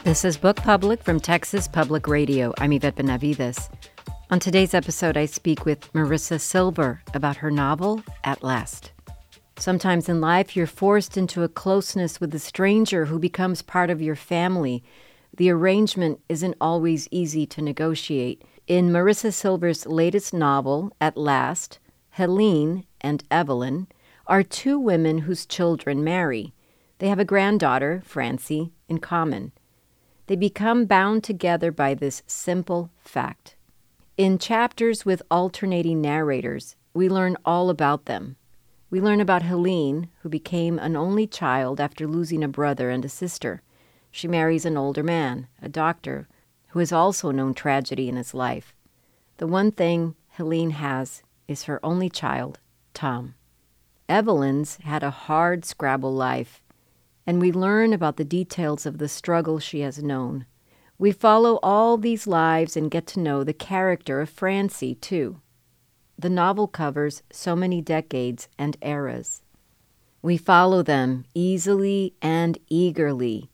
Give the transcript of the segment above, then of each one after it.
This is Book Public from Texas Public Radio. I'm Yvette Benavides. On today's episode, I speak with Marisa Silver about her novel, At Last. Sometimes in life, you're forced into a closeness with a stranger who becomes part of your family. The arrangement isn't always easy to negotiate. In Marisa Silver's latest novel, At Last, Helene and Evelyn are two women whose children marry. They have a granddaughter, Francie, in common. They become bound together by this simple fact. In chapters with alternating narrators, we learn all about them. We learn about Helene, who became an only child after losing a brother and a sister. She marries an older man, a doctor, who has also known tragedy in his life. The one thing Helene has is her only child, Tom. Evelyn's had a hard Scrabble life, and we learn about the details of the struggle she has known. We follow all these lives and get to know the character of Francie, too. The novel covers so many decades and eras. We follow them easily and eagerly.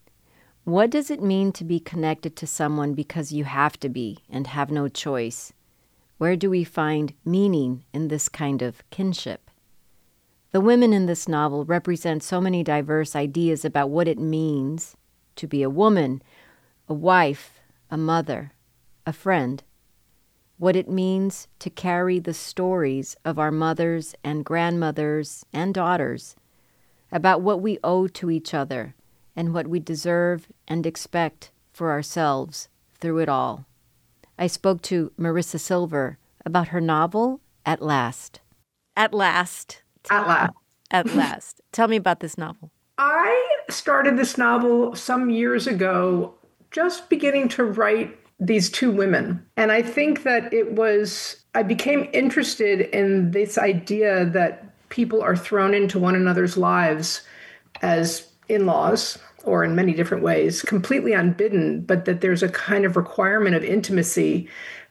What does it mean to be connected to someone because you have to be and have no choice? Where do we find meaning in this kind of kinship? The women in this novel represent so many diverse ideas about what it means to be a woman, a wife, a mother, a friend. What it means to carry the stories of our mothers and grandmothers and daughters, about what we owe to each other and what we deserve and expect for ourselves through it all. I spoke to Marisa Silver about her novel, At Last. At Last. At Last. At Last. Tell me about this novel. I started this novel some years ago, just beginning to write these two women. And I think that I became interested in this idea that people are thrown into one another's lives as in-laws, or in many different ways, completely unbidden, but that there's a kind of requirement of intimacy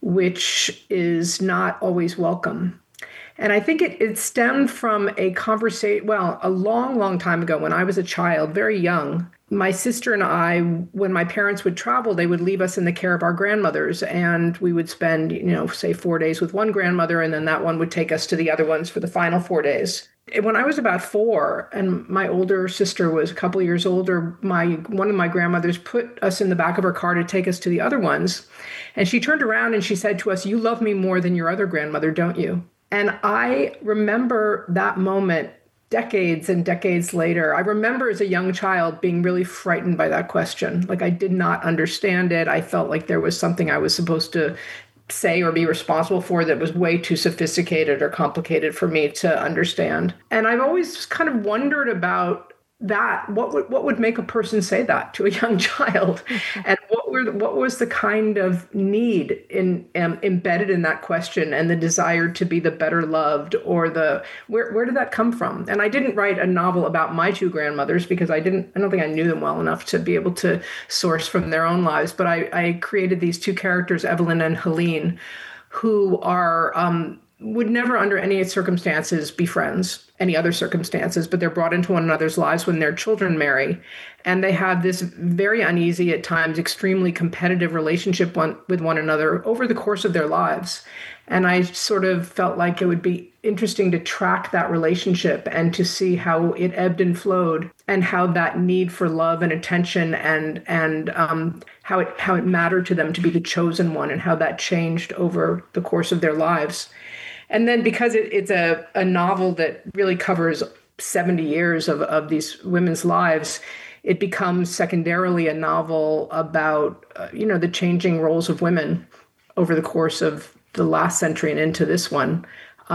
which is not always welcome. And I think it stemmed from a conversation, a long, long time ago when I was a child, very young. My sister and I, when my parents would travel, they would leave us in the care of our grandmothers, and we would spend, say 4 days with one grandmother, and then that one would take us to the other ones for the final 4 days. When I was about 4 and my older sister was a couple years older, one of my grandmothers put us in the back of her car to take us to the other ones. And she turned around and she said to us, "You love me more than your other grandmother, don't you?" And I remember that moment decades and decades later. I remember as a young child being really frightened by that question. Like, I did not understand it. I felt like there was something I was supposed to say or be responsible for that was way too sophisticated or complicated for me to understand. And I've always kind of wondered about that. What would make a person say that to a young child? And what was the kind of need embedded in that question, and the desire to be the better loved, or where did that come from? And I didn't write a novel about my two grandmothers because I don't think I knew them well enough to be able to source from their own lives. But I created these two characters, Evelyn and Helene, who are would never under any circumstances be friends, any other circumstances, but they're brought into one another's lives when their children marry. And they have this very uneasy, at times extremely competitive relationship with one another over the course of their lives. And I sort of felt like it would be interesting to track that relationship and to see how it ebbed and flowed, and how that need for love and attention and how it mattered to them to be the chosen one, and how that changed over the course of their lives. And then because it's a novel that really covers 70 years of these women's lives, it becomes secondarily a novel about, the changing roles of women over the course of the last century and into this one,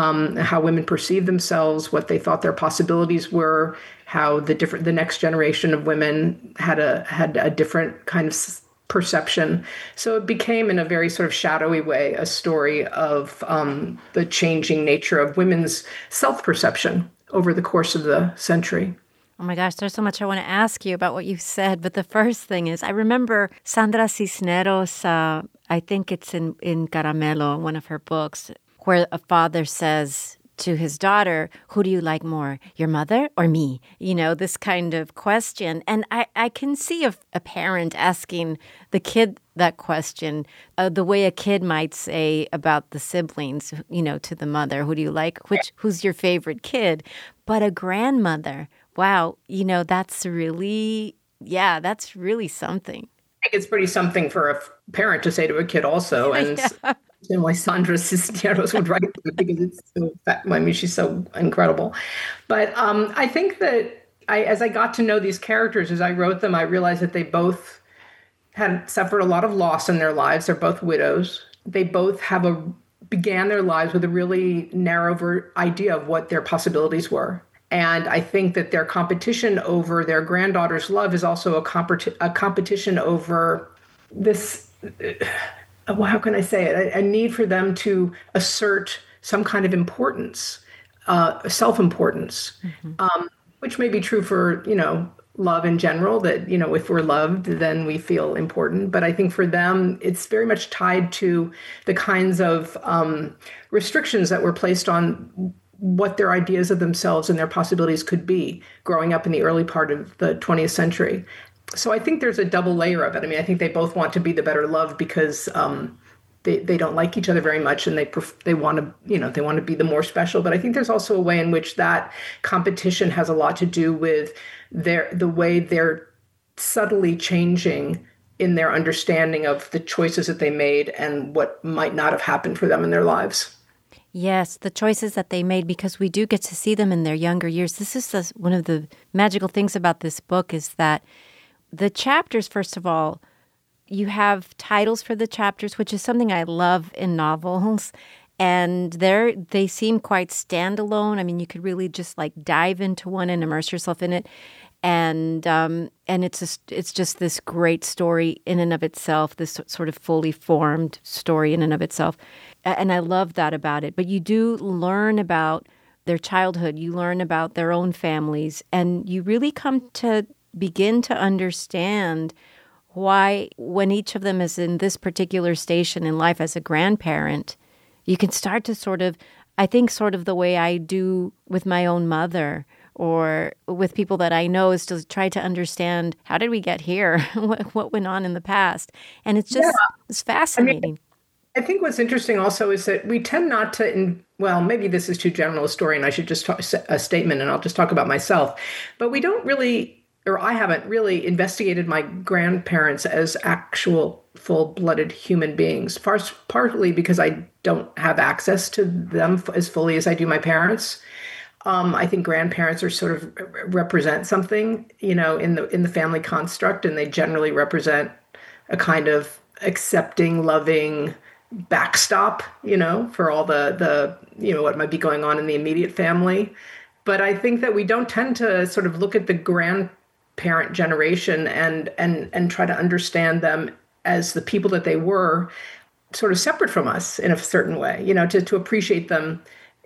how women perceive themselves, what they thought their possibilities were, how the next generation of women had a different kind of perception. So it became, in a very sort of shadowy way, a story of the changing nature of women's self-perception over the course of the century. Oh my gosh, there's so much I want to ask you about what you said. But the first thing is, I remember Sandra Cisneros, I think it's in Caramelo, one of her books, where a father says to his daughter, who do you like more, your mother or me? This kind of question. And I can see a parent asking the kid that question the way a kid might say about the siblings, to the mother, who do you like, who's your favorite kid? But a grandmother, wow, that's really something. I think it's pretty something for a parent to say to a kid also. And why Sandra Cisneros would write it, because it's so, she's so incredible. But I think that as I got to know these characters, as I wrote them, I realized that they both had suffered a lot of loss in their lives. They're both widows. They both began their lives with a really narrow idea of what their possibilities were. And I think that their competition over their granddaughter's love is also a competition over this, how can I say it? A need for them to assert some kind of importance, self-importance, which may be true for, love in general, that, if we're loved, then we feel important. But I think for them, it's very much tied to the kinds of restrictions that were placed on what their ideas of themselves and their possibilities could be growing up in the early part of the 20th century. So I think there's a double layer of it. I think they both want to be the better loved because they don't like each other very much, and they want to they want to be the more special. But I think there's also a way in which that competition has a lot to do with the way they're subtly changing in their understanding of the choices that they made and what might not have happened for them in their lives. Yes, the choices that they made, because we do get to see them in their younger years. This is one of the magical things about this book, is that the chapters, first of all, you have titles for the chapters, which is something I love in novels. And they seem quite standalone. You could really just dive into one and immerse yourself in it. And it's just this great story in and of itself, this sort of fully formed story in and of itself. And I love that about it. But you do learn about their childhood. You learn about their own families. And you really come to begin to understand why, when each of them is in this particular station in life as a grandparent, you can start to sort of the way I do with my own mother or with people that I know, is to try to understand, how did we get here? What went on in the past? And it's just it's fascinating. I think what's interesting also is that we tend not to, maybe this is too general a story and I should just talk a statement and I'll just talk about myself, but we don't really, or I haven't really investigated my grandparents as actual full-blooded human beings, partly because I don't have access to them as fully as I do my parents. I think grandparents are sort of represent something, in the family construct, and they generally represent a kind of accepting, loving backstop, for all the what might be going on in the immediate family. But I think that we don't tend to sort of look at the grandparent generation and try to understand them as the people that they were, sort of separate from us in a certain way, to appreciate them.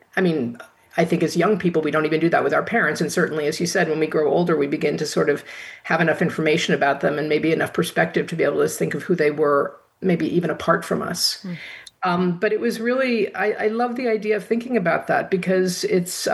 I think as young people, we don't even do that with our parents. And certainly, as you said, when we grow older, we begin to sort of have enough information about them and maybe enough perspective to be able to think of who they were, maybe even apart from us. But it was really, I love the idea of thinking about that, because it's,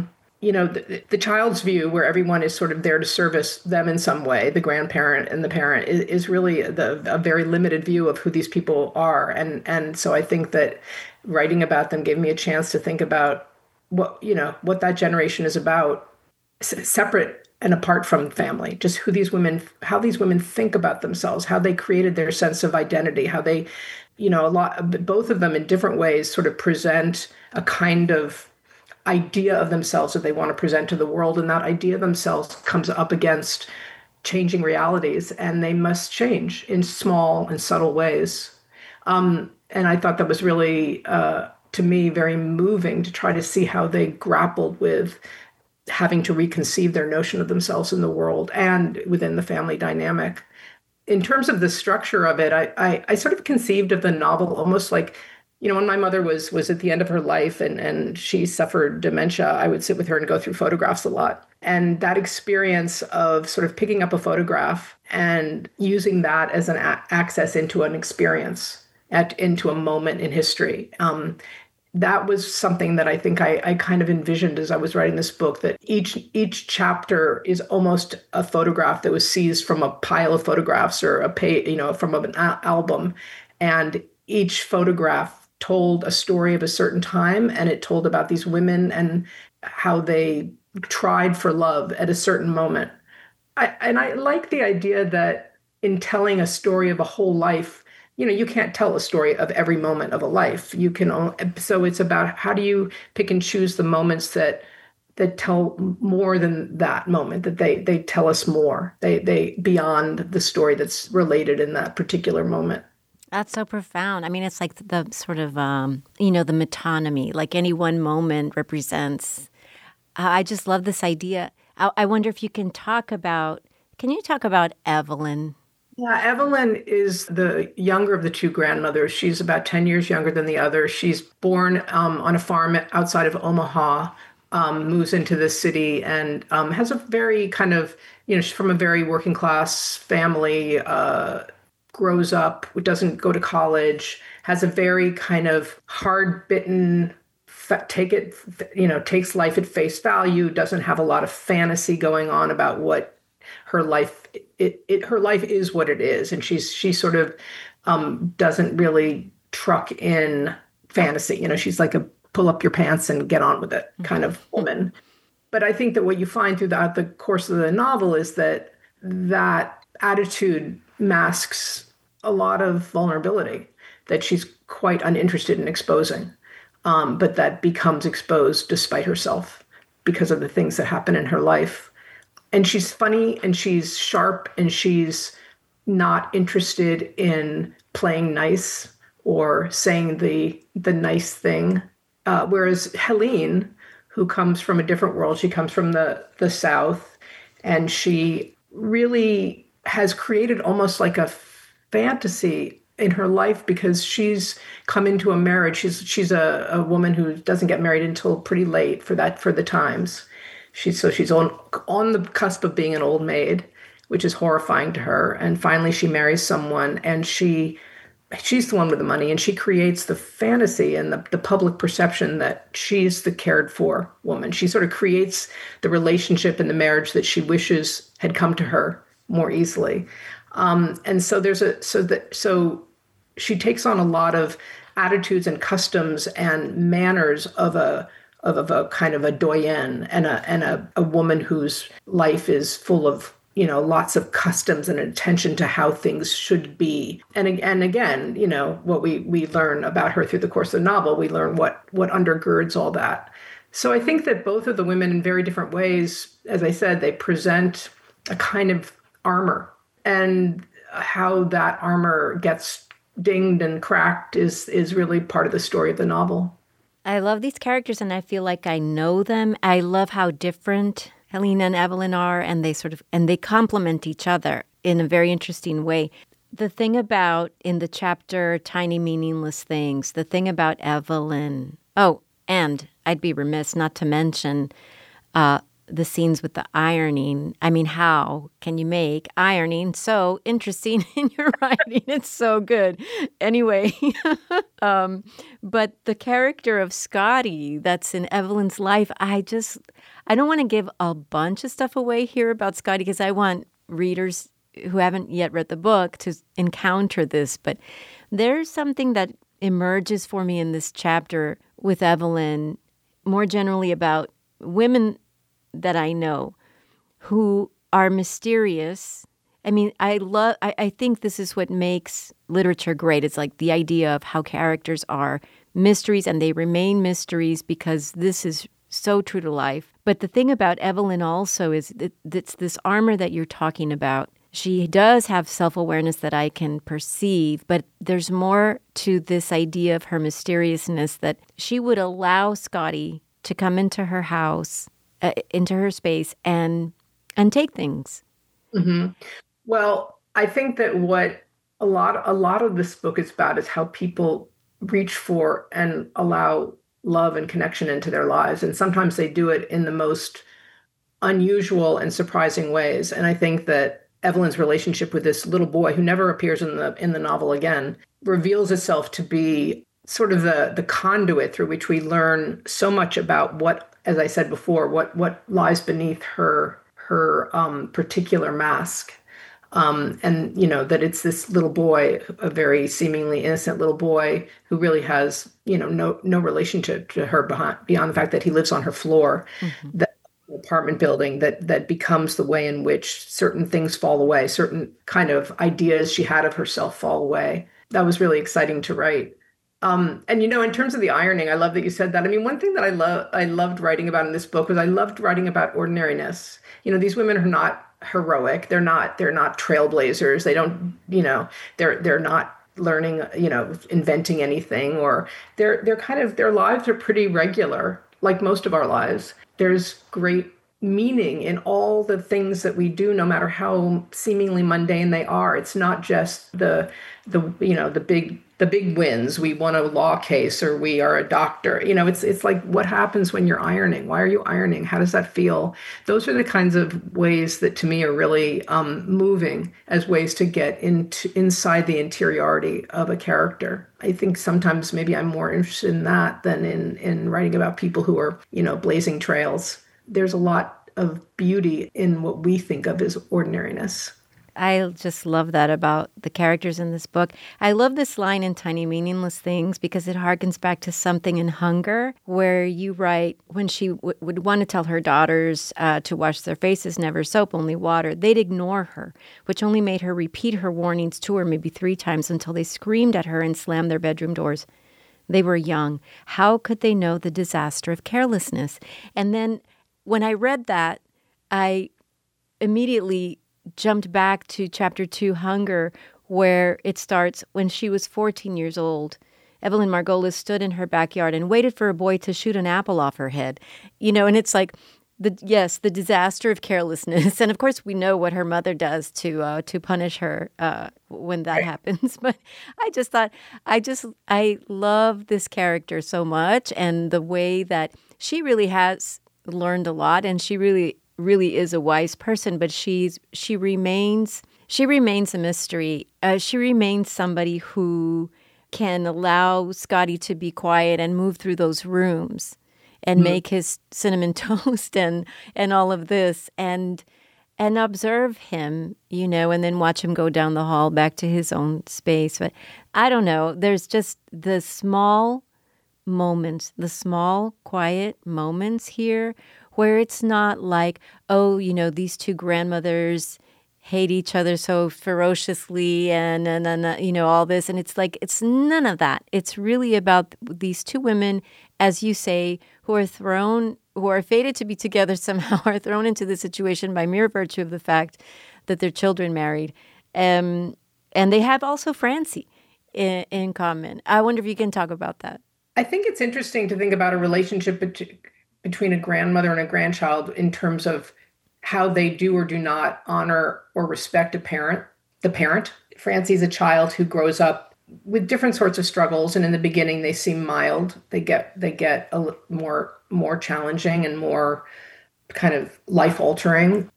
the child's view, where everyone is sort of there to service them in some way, the grandparent and the parent, is really a very limited view of who these people are. And so I think that writing about them gave me a chance to think about what that generation is about, separate and apart from family, just how these women think about themselves, how they created their sense of identity, how they, both of them in different ways sort of present a kind of idea of themselves that they want to present to the world. And that idea of themselves comes up against changing realities, and they must change in small and subtle ways. And I thought that was really, to me, very moving to try to see how they grappled with having to reconceive their notion of themselves in the world and within the family dynamic. In terms of the structure of it, I sort of conceived of the novel almost like, when my mother was at the end of her life and she suffered dementia, I would sit with her and go through photographs a lot. And that experience of sort of picking up a photograph and using that as an access into an experience, into a moment in history, that was something that I think I kind of envisioned as I was writing this book, that each chapter is almost a photograph that was seized from a pile of photographs or a page, from an album. And each photograph told a story of a certain time, and it told about these women and how they tried for love at a certain moment. I like the idea that in telling a story of a whole life, you can't tell a story of every moment of a life. So it's about how do you pick and choose the moments that tell more than that moment, that they tell us more. They beyond the story that's related in that particular moment. That's so profound. I mean, it's like the sort of, the metonymy, like any one moment represents. I just love this idea. I wonder if you can talk about Evelyn? Yeah, Evelyn is the younger of the two grandmothers. She's about 10 years younger than the other. She's born on a farm outside of Omaha, moves into the city, and has a very kind of, she's from a very working class family, grows up, doesn't go to college, has a very kind of hard-bitten, takes life at face value, doesn't have a lot of fantasy going on about what her life her life is what it is, and she sort of doesn't really truck in fantasy. She's like a pull up your pants and get on with it kind of woman. But I think that what you find throughout the course of the novel is that attitude masks a lot of vulnerability that she's quite uninterested in exposing, but that becomes exposed despite herself because of the things that happen in her life. And she's funny and she's sharp and she's not interested in playing nice or saying the nice thing. Whereas Helene, who comes from a different world, she comes from the South, and she really has created almost like a fantasy in her life because she's come into a marriage. She's a woman who doesn't get married until pretty late for the times. She's on the cusp of being an old maid, which is horrifying to her. And finally she marries someone, and she's the one with the money, and she creates the fantasy and the public perception that she's the cared for woman. She sort of creates the relationship and the marriage that she wishes had come to her more easily. And so so she takes on a lot of attitudes and customs and manners of a kind of a doyenne and a woman whose life is full of, lots of customs and attention to how things should be. And again, what we learn about her through the course of the novel, we learn what undergirds all that. So I think that both of the women, in very different ways, as I said, they present a kind of armor, and how that armor gets dinged and cracked is really part of the story of the novel. I love these characters, and I feel like I know them. I love how different Helene and Evelyn are, and they complement each other in a very interesting way. The thing about, in the chapter, Tiny Meaningless Things, the thing about Evelyn, and I'd be remiss not to mention the scenes with the ironing. I mean, how can you make ironing so interesting in your writing? It's so good. Anyway, but the character of Scotty that's in Evelyn's life, I don't want to give a bunch of stuff away here about Scotty because I want readers who haven't yet read the book to encounter this. But there's something that emerges for me in this chapter with Evelyn, more generally about women that I know who are mysterious. I mean, I think this is what makes literature great. It's like the idea of how characters are mysteries, and they remain mysteries because this is so true to life. But the thing about Evelyn also is that it's this armor that you're talking about. She does have self-awareness that I can perceive, but there's more to this idea of her mysteriousness, that she would allow Scotty to come into her house, into her space, and take things. Mm-hmm. Well, I think that what a lot of this book is about is how people reach for and allow love and connection into their lives. And sometimes they do it in the most unusual and surprising ways. And I think that Evelyn's relationship with this little boy, who never appears in the novel again, reveals itself to be sort of the conduit through which we learn so much about what, as I said before, what lies beneath her particular mask. And that it's this little boy, a very seemingly innocent little boy who really has no relationship to her beyond the fact that he lives on her floor. Mm-hmm. That apartment building that becomes the way in which certain things fall away, certain kind of ideas she had of herself fall away. That was really exciting to write. And in terms of the ironing, I love that you said that. I mean, one thing that I loved writing about in this book was I loved writing about ordinariness. These women are not heroic. They're not trailblazers. They don't, they're not learning, inventing anything, or they're kind of, their lives are pretty regular, like most of our lives. There's great meaning in all the things that we do, no matter how seemingly mundane they are. It's not just the big wins. We won a law case, or we are a doctor. It's like, what happens when you're ironing? Why are you ironing? How does that feel? Those are the kinds of ways that to me are really moving as ways to get inside the interiority of a character. I think sometimes maybe I'm more interested in that than in writing about people who are, blazing trails. There's a lot of beauty in what we think of as ordinariness. I just love that about the characters in this book. I love this line in Tiny Meaningless Things because it harkens back to something in Hunger, where you write, when she would want to tell her daughters to wash their faces, never soap, only water, they'd ignore her, which only made her repeat her warnings to her maybe 3 times until they screamed at her and slammed their bedroom doors. They were young. How could they know the disaster of carelessness? And then when I read that, I immediately jumped back to chapter 2, Hunger, where it starts, when she was 14 years old, Evelyn Margolis stood in her backyard and waited for a boy to shoot an apple off her head. And it's like, the disaster of carelessness. And of course, we know what her mother does to punish her when that happens. But I just thought, I love this character so much, and the way that she really has learned a lot, and she really is a wise person, but she remains a mystery. She remains somebody who can allow Scotty to be quiet and move through those rooms and make his cinnamon toast and all of this, and observe him, and then watch him go down the hall back to his own space. But I don't know. There's just the small moments, the small, quiet moments here where it's not like, these 2 grandmothers hate each other so ferociously and all this. And it's like, it's none of that. It's really about these 2 women, as you say, who are fated to be together somehow, are thrown into this situation by mere virtue of the fact that their children married. And they have also Francie in common. I wonder if you can talk about that. I think it's interesting to think about a relationship between a grandmother and a grandchild in terms of how they do or do not honor or respect the parent. Francie's a child who grows up with different sorts of struggles, and in the beginning they seem mild. They get a more challenging and more kind of life altering.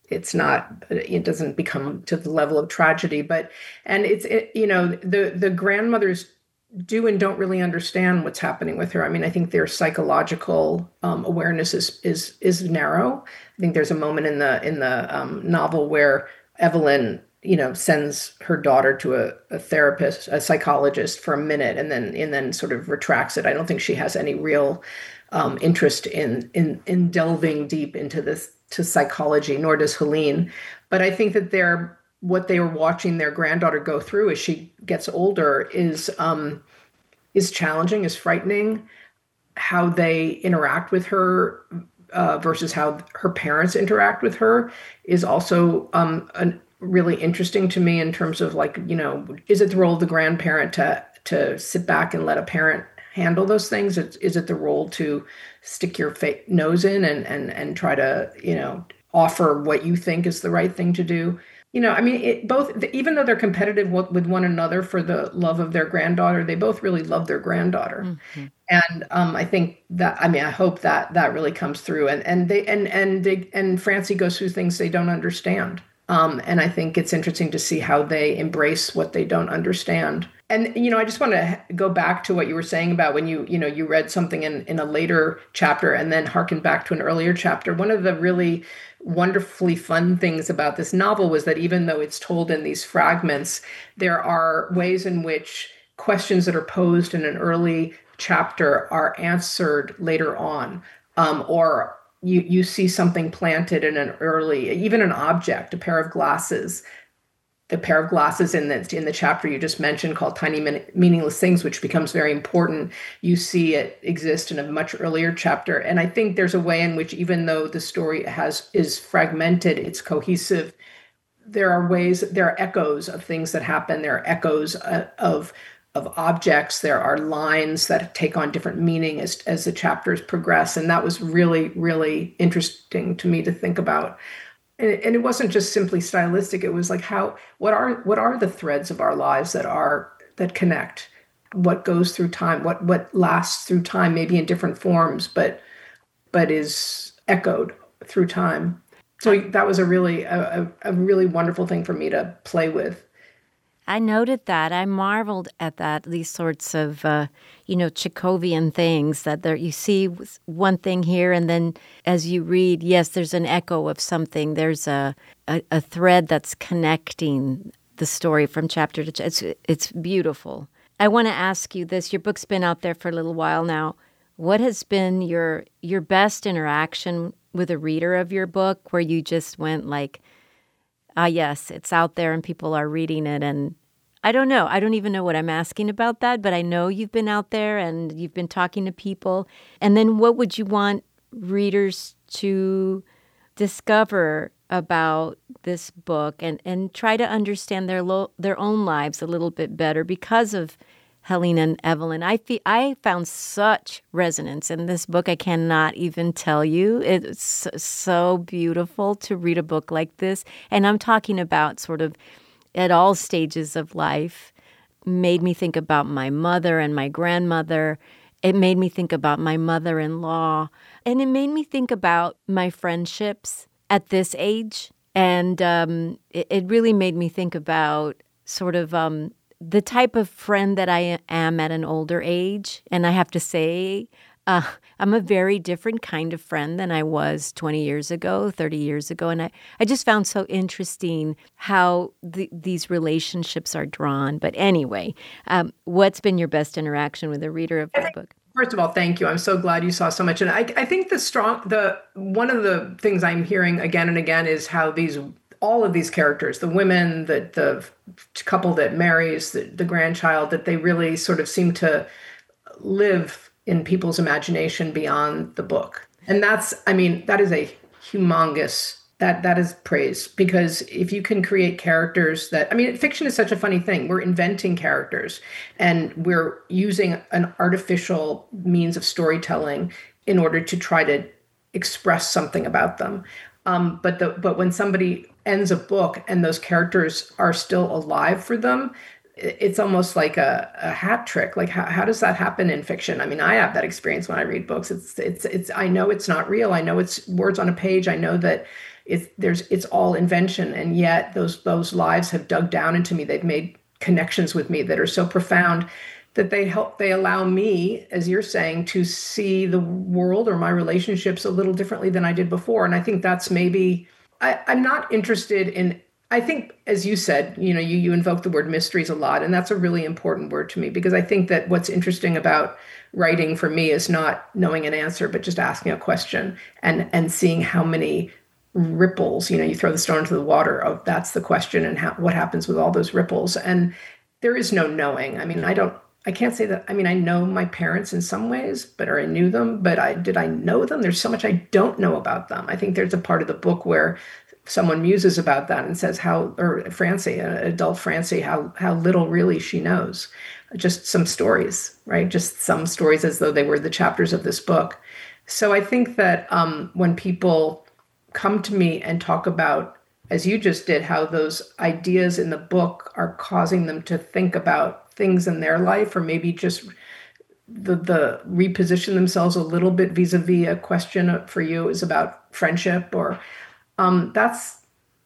It doesn't become to the level of tragedy, the grandmothers do and don't really understand what's happening with her. I mean, I think their psychological awareness is narrow. I think there's a moment in the novel where Evelyn, sends her daughter to a therapist, a psychologist, for a minute, and then sort of retracts it. I don't think she has any real interest in delving deep into this to psychology, nor does Helene. But I think that what they were watching their granddaughter go through as she gets older is challenging, is frightening. How they interact with her versus how her parents interact with her is also really interesting to me in terms of, like, is it the role of the grandparent to sit back and let a parent handle those things? Is it the role to stick your nose in and try to, offer what you think is the right thing to do? Even though they're competitive with one another for the love of their granddaughter, they both really love their granddaughter. Mm-hmm. And I think that, I hope that really comes through. And Francie goes through things they don't understand. And I think it's interesting to see how they embrace what they don't understand. And, I just want to go back to what you were saying about when you read something in a later chapter and then harken back to an earlier chapter. One of the really wonderfully fun things about this novel was that even though it's told in these fragments, there are ways in which questions that are posed in an early chapter are answered later on, or you see something planted in an early, even an object, a pair of glasses. The pair of glasses in the chapter you just mentioned called Tiny Meaningless Things, which becomes very important. You see it exist in a much earlier chapter. And I think there's a way in which, even though the story is fragmented, it's cohesive. There are echoes of things that happen. There are echoes of objects. There are lines that take on different meaning as the chapters progress. And that was really, really interesting to me to think about. And it wasn't just simply stylistic. It was like what are the threads of our lives that connect? What goes through time? What lasts through time, maybe in different forms, but is echoed through time. So that was a really wonderful thing for me to play with. I noted that. I marveled at that, these sorts of, Chekhovian things that you see one thing here, and then as you read, yes, there's an echo of something. There's a thread that's connecting the story from chapter to chapter. It's beautiful. I want to ask you this. Your book's been out there for a little while now. What has been your best interaction with a reader of your book where you just went like, yes, it's out there and people are reading it. And I don't know. I don't even know what I'm asking about that, but I know you've been out there and you've been talking to people. And then what would you want readers to discover about this book and try to understand their own lives a little bit better because of Helene and Evelyn? I found such resonance in this book. I cannot even tell you. It's so beautiful to read a book like this. And I'm talking about sort of at all stages of life. Made me think about my mother and my grandmother. It made me think about my mother-in-law. And it made me think about my friendships at this age. And it really made me think about sort of the type of friend that I am at an older age. And I have to say, I'm a very different kind of friend than I was 20 years ago, 30 years ago. And I just found so interesting how these relationships are drawn. But anyway, what's been your best interaction with a reader of the book? First of all, thank you. I'm so glad you saw so much. And I think one of the things I'm hearing again and again is how all of these characters, the women, the couple that marries, the grandchild, that they really sort of seem to live in people's imagination beyond the book. And that is a humongous, that is praise, because if you can create characters fiction is such a funny thing. We're inventing characters and we're using an artificial means of storytelling in order to try to express something about them. But when somebody ends a book and those characters are still alive for them, it's almost like a hat trick. Like how does that happen in fiction? I mean, I have that experience when I read books. It's I know it's not real. I know it's words on a page. I know that it's all invention, and yet those lives have dug down into me. They've made connections with me that are so profound that they allow me, as you're saying, to see the world or my relationships a little differently than I did before. And I think that's maybe, I'm not interested in, I think, as you said, you invoke the word mysteries a lot, and that's a really important word to me, because I think that what's interesting about writing for me is not knowing an answer, but just asking a question and seeing how many ripples, you throw the stone into the water, oh, that's the question, and what happens with all those ripples. And there is no knowing. I can't say that. I know my parents in some ways, or I knew them, but did I know them? There's so much I don't know about them. I think there's a part of the book where someone muses about that and says Francie, adult Francie, how little really she knows. Just some stories, right? Just some stories as though they were the chapters of this book. So I think that when people come to me and talk about, as you just did, how those ideas in the book are causing them to think about things in their life, or maybe just the reposition themselves a little bit vis-a-vis a question for you is about friendship, or that's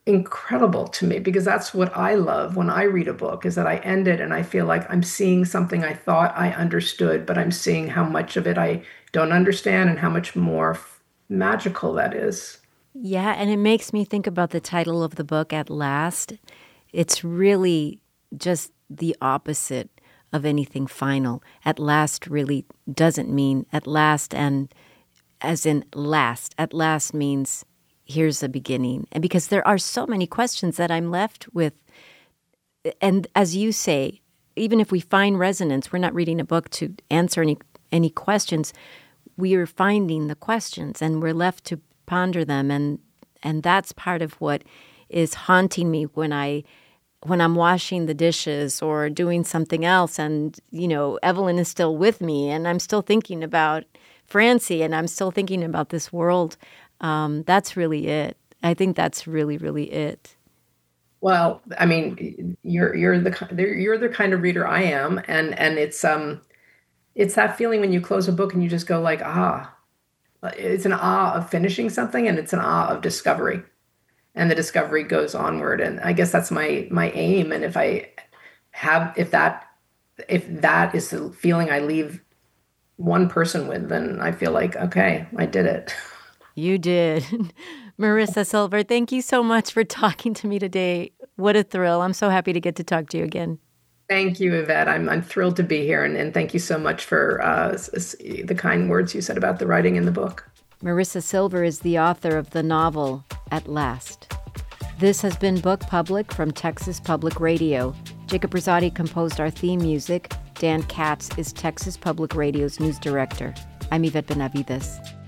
incredible to me because that's what I love when I read a book is that I end it and I feel like I'm seeing something I thought I understood, but I'm seeing how much of it I don't understand and how much more magical that is. Yeah, and it makes me think about the title of the book, At Last. It's really just the opposite of anything final. At last really doesn't mean at last and as in last. At last means here's a beginning. And because there are so many questions that I'm left with, and as you say, even if we find resonance, we're not reading a book to answer any questions. We are finding the questions and we're left to ponder them. And that's part of what is haunting me when I'm washing the dishes or doing something else and, Evelyn is still with me and I'm still thinking about Francie and I'm still thinking about this world. That's really it. I think that's really, really it. Well, I mean, you're the kind of reader I am, and it's that feeling when you close a book and you just go like, ah. It's an awe of finishing something, and it's an awe of discovery, and the discovery goes onward. And I guess that's my aim. And if that is the feeling I leave one person with, then I feel like, okay, I did it. You did. Marisa Silver, thank you so much for talking to me today. What a thrill. I'm so happy to get to talk to you again. Thank you, Yvette. I'm thrilled to be here. And thank you so much for the kind words you said about the writing in the book. Marisa Silver is the author of the novel, At Last. This has been Book Public from Texas Public Radio. Jacob Rosati composed our theme music. Dan Katz is Texas Public Radio's news director. I'm Yvette Benavides.